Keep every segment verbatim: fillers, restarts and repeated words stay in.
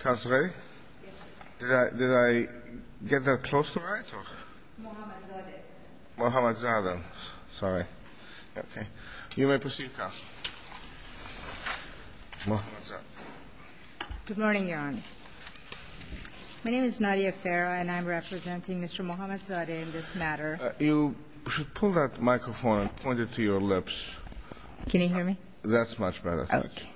Counsel ready? Yes, sir. Did I, did I get that close to right? Or? Mohammed Zadeh. Mohammed Zadeh. Sorry. Okay. You may proceed, Counsel. Mohammed Zadeh. Good morning, Your Honor. My name is Nadia Farah, and I'm representing Mister Mohammed Zadeh in this matter. Uh, you should pull that microphone and point it to your lips. Can you hear me? That's much better. Okay.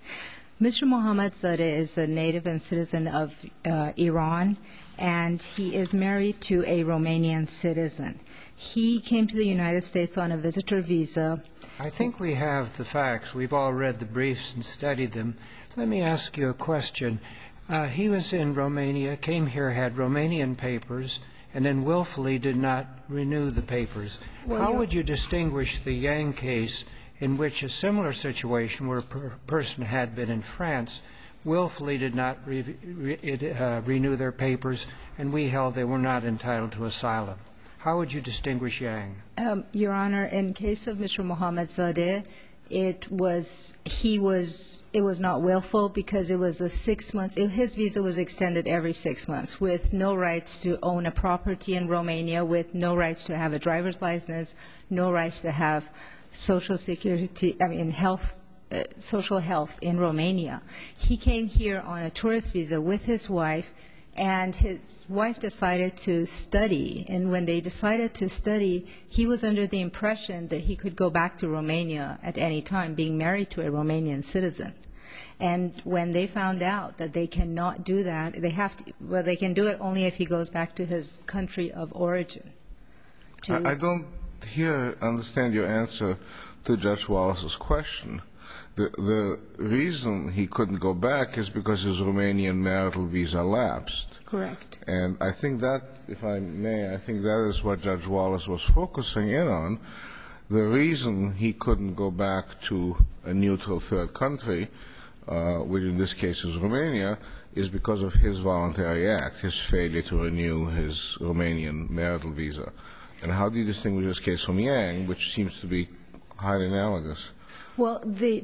Mister Mohammed Zadeh is a native and citizen of uh, Iran, and he is married to a Romanian citizen. He came to the United States on a visitor visa. I think we have the facts. We've all read the briefs and studied them. Let me ask you a question. Uh, he was in Romania, came here, had Romanian papers, and then willfully did not renew the papers. Well, How would you distinguish the Yang case in which a similar situation where a per person had been in France, willfully did not re re uh, renew their papers, and we held they were not entitled to asylum? How would you distinguish Yang? Um, Your Honor, in case of Mister Mohammed Zadeh, it was he was it was not willful because it was a six months. It, his visa was extended every six months with no rights to own a property in Romania, with no rights to have a driver's license, no rights to have social security. I mean health, uh, social health in Romania. He came here on a tourist visa with his wife. And his wife decided to study, and when they decided to study, he was under the impression that he could go back to Romania at any time, being married to a Romanian citizen. And when they found out that they cannot do that, they have to, well, they can do it only if he goes back to his country of origin. I, I don't here understand your answer to Judge Wallace's question. The, the reason he couldn't go back is because his Romanian marital visa lapsed. Correct. And I think that, if I may, I think that is what Judge Wallace was focusing in on. The reason he couldn't go back to a neutral third country, uh, which in this case is Romania, is because of his voluntary act, his failure to renew his Romanian marital visa. And how do you distinguish this case from Yang, which seems to be highly analogous? Well, the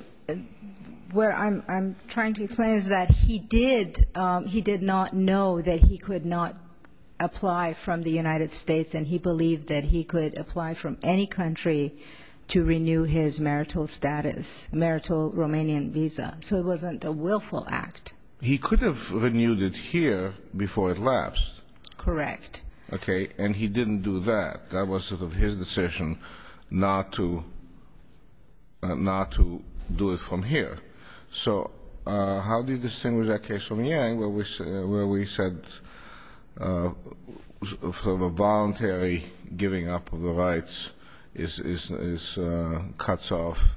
where I'm I'm trying to explain is that he did um, he did not know that he could not apply from the United States, and he believed that he could apply from any country to renew his marital status, marital Romanian visa. So it wasn't a willful act. He could have renewed it here before it lapsed. Correct. Okay, and he didn't do that. That was sort of his decision not to uh, not to do it from here. So uh, how do you distinguish that case from Yang, where we uh, where we said uh, sort of a voluntary giving up of the rights is is is uh, cuts off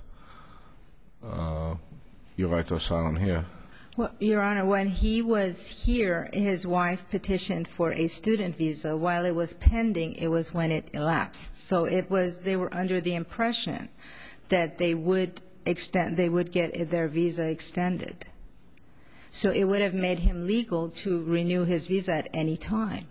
uh, your right to asylum here? Well, Your Honor, when he was here, his wife petitioned for a student visa. While it was pending, it was when it elapsed. So it was they were under the impression that they would extend, they would get their visa extended. So it would have made him legal to renew his visa at any time.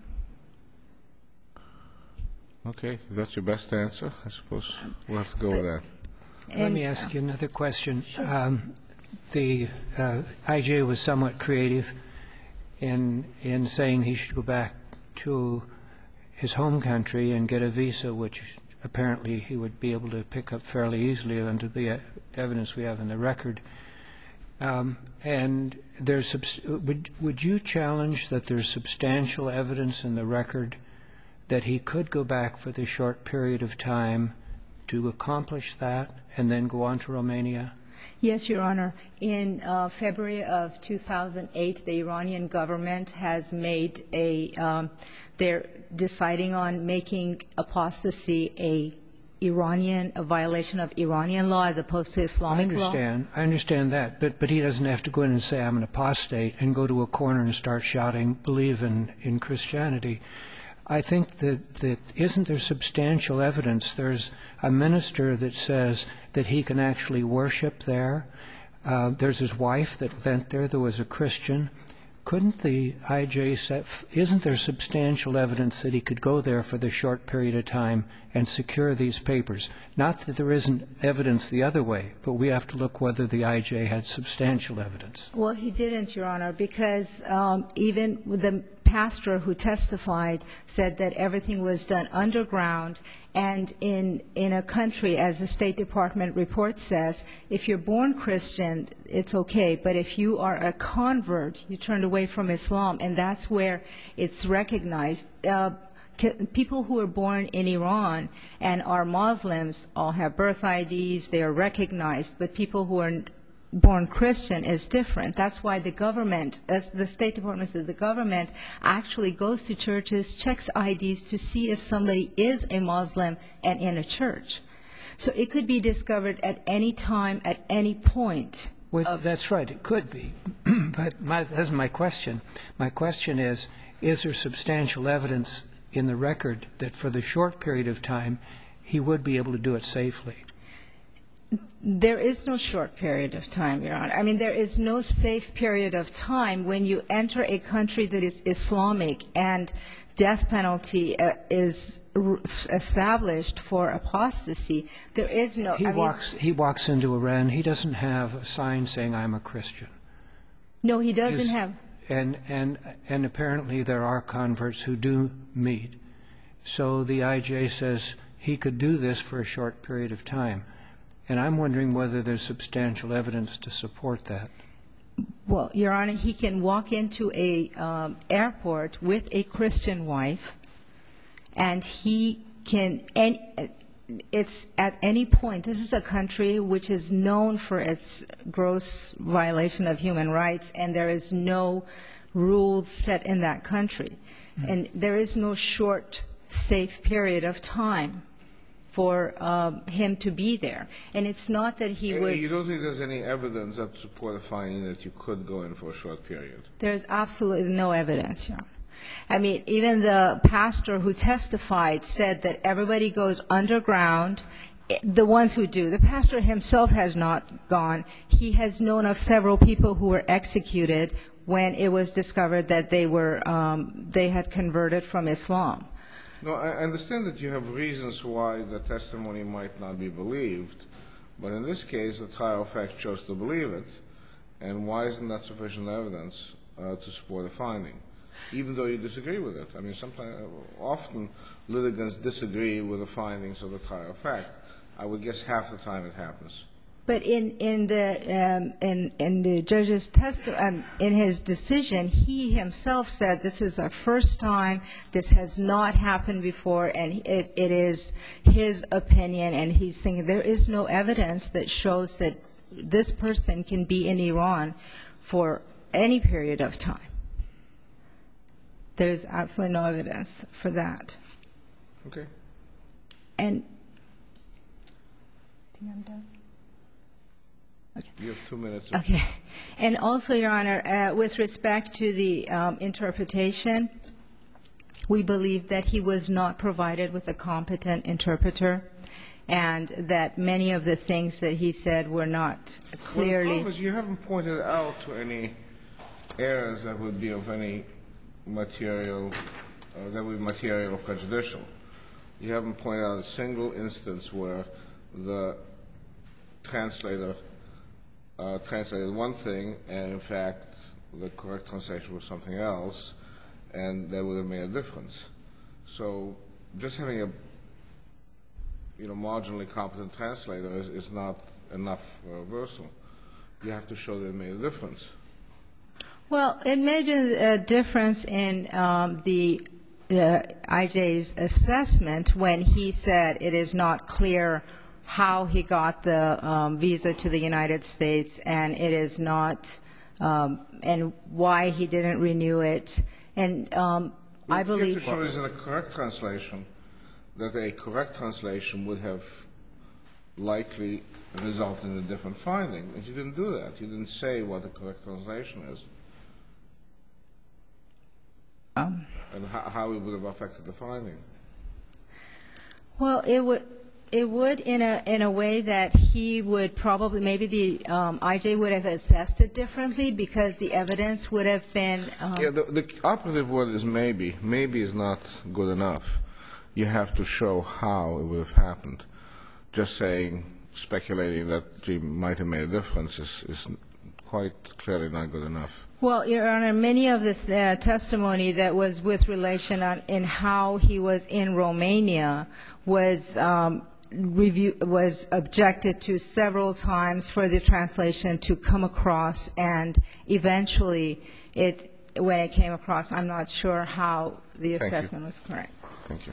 Okay, if that's your best answer, I suppose we'll have to go with that. Let And, me ask you another question. Um, the uh, I J was somewhat creative in in saying he should go back to his home country and get a visa, which apparently he would be able to pick up fairly easily under the evidence we have in the record. Um, and there's would would you challenge that there's substantial evidence in the record that he could go back for the short period of time to accomplish that and then go on to Romania? Yes, Your Honor. In uh, February of two thousand eight, the Iranian government has made a, um, they're deciding on making apostasy a Iranian, a violation of Iranian law as opposed to Islamic law. I understand. I understand that. But, but he doesn't have to go in and say, I'm an apostate, and go to a corner and start shouting, believe in, in Christianity. I think that, that isn't there substantial evidence? There's a minister that says that he can actually worship there. Uh, there's his wife that went there that was a Christian. couldn't the I J say, isn't there substantial evidence that he could go there for the short period of time and secure these papers? Not that there isn't evidence the other way, but we have to look whether the I J had substantial evidence. Well, he didn't, Your Honor, because um, even the pastor who testified said that everything was done underground, and in in a country, as the State Department report says, if you're born Christian, it's okay, but if you are a convert, you turned away from Islam, and that's where it's recognized. Uh, People who are born in Iran and are Muslims all have birth I Ds, they are recognized, but people who are born Christian is different. That's why the government, as the State Department says, the government actually goes to churches, checks I Ds to see if somebody is a Muslim and in a church. So it could be discovered at any time, at any point. Well, that's right, it could be. But my, that's my question. My question is, is there substantial evidence in the record that for the short period of time he would be able to do it safely? There is no short period of time, Your Honor. I mean, there is no safe period of time when you enter a country that is Islamic and death penalty uh, is r- established for apostasy. There is no... He I mean, walks, he walks into Iran, he doesn't have a sign saying, I'm a Christian. No, he doesn't Just, have... And, and, and apparently there are converts who do meet. So the I J says he could do this for a short period of time. And I'm wondering whether there's substantial evidence to support that. Well, Your Honor, he can walk into a um, airport with a Christian wife, and he can... And, it's at any point. This is a country which is known for its gross violation of human rights, and there is no rules set in that country. Mm-hmm. And there is no short, safe period of time for um, him to be there. And it's not that he would... You don't think there's any evidence that support a finding that you could go in for a short period? There's absolutely no evidence, Your Honor. I mean, even the pastor who testified said that everybody goes underground, the ones who do. The pastor himself has not gone. He has known of several people who were executed when it was discovered that they were, um, they had converted from Islam. No, I understand that you have reasons why the testimony might not be believed, but in this case, the trial of fact chose to believe it, and why isn't that sufficient evidence uh, to support a finding? Even though you disagree with it. I mean, sometimes, often litigants disagree with the findings of the trial of fact. I would guess half the time it happens. But in in the um, in in the judge's test um, in his decision, he himself said this is our first time. This has not happened before, and it, it is his opinion. And he's thinking there is no evidence that shows that this person can be in Iran for any period of time. There's absolutely no evidence for that. Okay. And I think I'm done. Okay. You have two minutes. Okay. And also, Your Honor, uh, with respect to the um, interpretation, we believe that he was not provided with a competent interpreter, and that many of the things that he said were not clearly... Well, the problem is you haven't pointed out to any errors that would be of any material, uh, that would be material or prejudicial. You haven't pointed out a single instance where the translator uh, translated one thing and, in fact, the correct translation was something else, and that would have made a difference. So just having a, you know, marginally competent translator is, is not enough for reversal. You have to show that it made a difference. Well, it made a, a difference in um, the uh, I J's assessment when he said it is not clear how he got the um, visa to the United States, and it is not, um, and why he didn't renew it. And um, I believe... You have to show is in a correct translation, that a correct translation would have likely resulted in a different finding. And you didn't do that. You didn't say what the correct translation is. Um, and how, how it would have affected the finding. Well, it would, it would in a in a way that he would probably, maybe the um, I J would have assessed it differently because the evidence would have been. Um, Yeah, the, the operative word is maybe. Maybe is not good enough. You have to show how it would have happened. Just saying, speculating that he might have made a difference is, is quite clearly not good enough. Well, Your Honor, many of the uh, testimony that was with relation on in how he was in Romania was um, review was objected to several times for the translation to come across, and eventually, it when it came across, I'm not sure how the Thank assessment you. was correct. Thank you.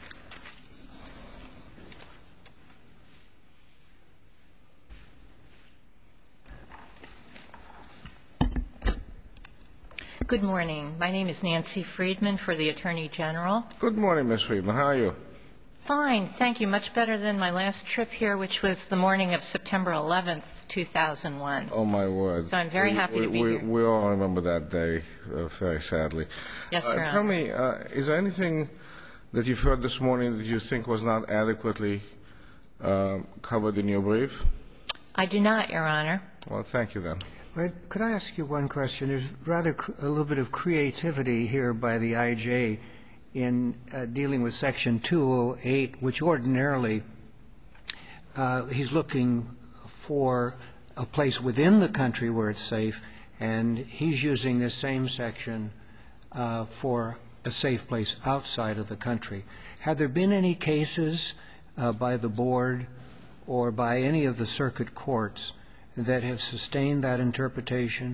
Good morning. My name is Nancy Friedman for the Attorney General. Good morning, Miz Friedman. How are you? Fine, thank you. Much better than my last trip here, which was the morning of September eleventh, two thousand one. Oh, my word. So I'm very we, happy we, to be we, here. We all remember that day, uh, very sadly. Yes, uh, Your Tell Honor. me, uh, is there anything that you've heard this morning that you think was not adequately uh, covered in your brief? I do not, Your Honor. Well, thank you, then. Wait, could I ask you one question? There's rather cr- a little bit of creativity here by the I J in uh, dealing with Section two oh eight, which ordinarily uh, he's looking for a place within the country where it's safe, and he's using this same section uh, for a safe place outside of the country. Have there been any cases uh, by the board or by any of the circuit courts that have sustained that interpretation?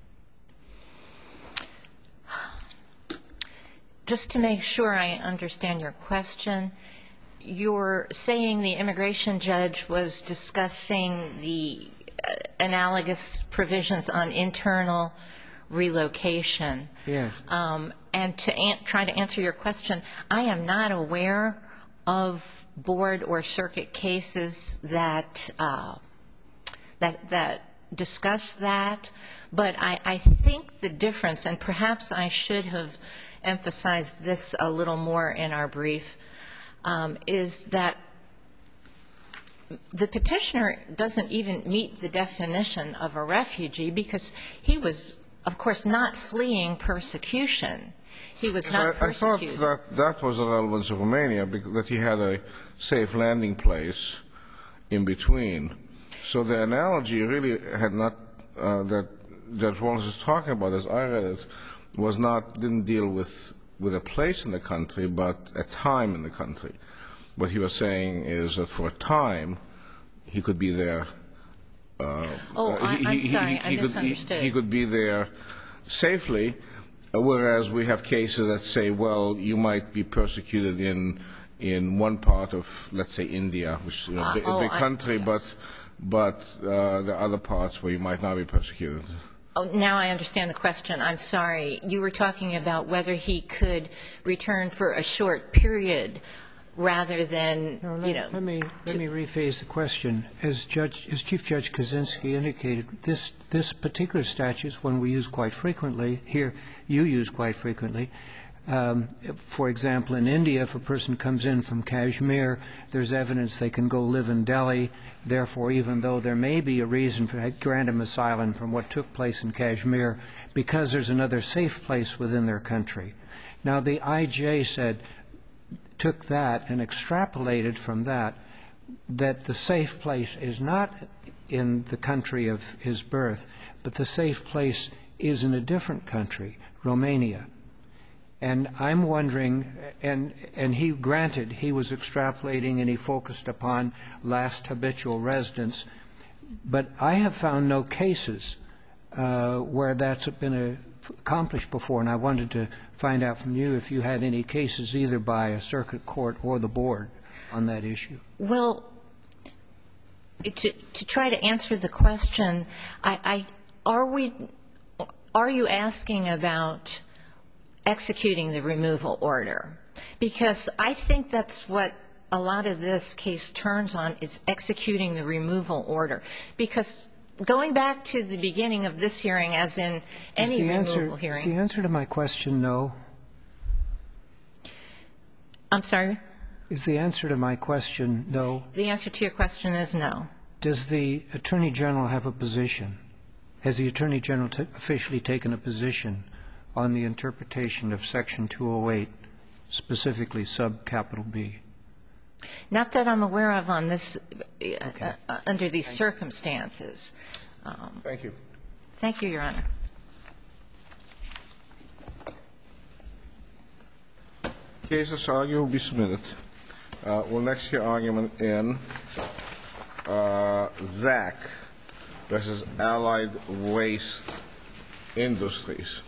Just to make sure I understand your question, you're saying the immigration judge was discussing the uh, analogous provisions on internal relocation. Yes. Um, and to an- try to answer your question, I am not aware of board or circuit cases that uh, that that discuss that, but I, I think the difference, and perhaps I should have emphasized this a little more in our brief, um, is that the petitioner doesn't even meet the definition of a refugee because he was, of course, not fleeing persecution. He was not I, I persecuted. thought that that was the relevance of Romania, because that he had a safe landing place in between. So the analogy really had not, uh, that Judge Wallace is talking about, as I read it, was not, didn't deal with, with a place in the country, but a time in the country. What he was saying is that for a time, he could be there. Uh, Oh, uh, I- he- I'm he- he- sorry, he I could- he- misunderstood. He could be there safely, uh, whereas we have cases that say, well, you might be persecuted in in one part of, let's say, India, which is you know, Uh, a big, oh, big I- country, yes. but but uh, there are other parts where you might not be persecuted. Oh, now I understand the question. I'm sorry. You were talking about whether he could return for a short period rather than, No, let, you know. let me let me rephrase the question. As Judge, as Chief Judge Kaczynski indicated, this this particular statute is one we use quite frequently. Here, you use quite frequently. Um, for example, in India, if a person comes in from Kashmir, there's evidence they can go live in Delhi. Therefore, even though there may be a reason for grant them asylum from what took place in Kashmir, because there's another safe place within their country. Now, the I J said, took that and extrapolated from that, that the safe place is not in the country of his birth, but the safe place is in a different country, Romania. And I'm wondering, and and he granted he was extrapolating and he focused upon last habitual residence, but I have found no cases uh, where that's been a, accomplished before, and I wanted to find out from you if you had any cases either by a circuit court or the board on that issue. Well, to, to try to answer the question, I, I, are we, are you asking about executing the removal order? Because I think that's what a lot of this case turns on, is executing the removal order. Because going back to the beginning of this hearing, as in any is the removal answer, hearing. Is the answer to my question no? I'm sorry? Is the answer to my question no? The answer to your question is no. Does the Attorney General have a position? Has the Attorney General t- officially taken a position on the interpretation of Section two oh eight, specifically subcapital B? Not that I'm aware of on this, uh, Okay. uh, under these circumstances. Um, Thank you. Thank you, Your Honor. Cases argued will be submitted. Uh, we'll next hear argument in uh, Zach versus Allied Waste Industries.